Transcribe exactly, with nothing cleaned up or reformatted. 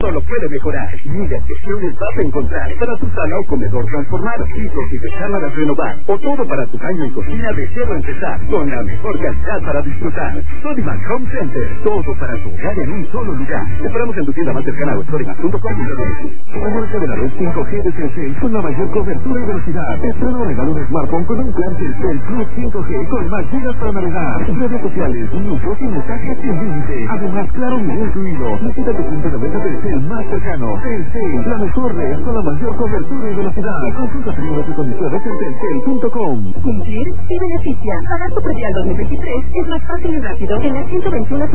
solo puede mejorar. Miles de opciones vas a encontrar para tu sala o comedor transformar, pisos y recámaras renovar, o todo para tu baño y cocina de cero empezar, con la mejor calidad para disfrutar. Sodimac Home Center, todo para tu hogar en un solo lugar. Te esperamos en tu tienda más cercana o sodimac punto com punto m. La marca de la red cinco G de Telcel con la mayor cobertura y velocidad. Estrena o regala un smartphone con un plan Telcel Plus cinco G con más gigas para navegar, redes sociales, minutos y mensajes sin límite. Además, claro, ni incluido. Visita tu punto de venta Telcel más cercano. Telcel, la mejor red con la mayor cobertura y velocidad. Consulta términos y condiciones en telcel punto com. Cumplir y beneficia. Pagar tu predial dos mil veintitrés es más fácil y rápido en la ciento veintiuno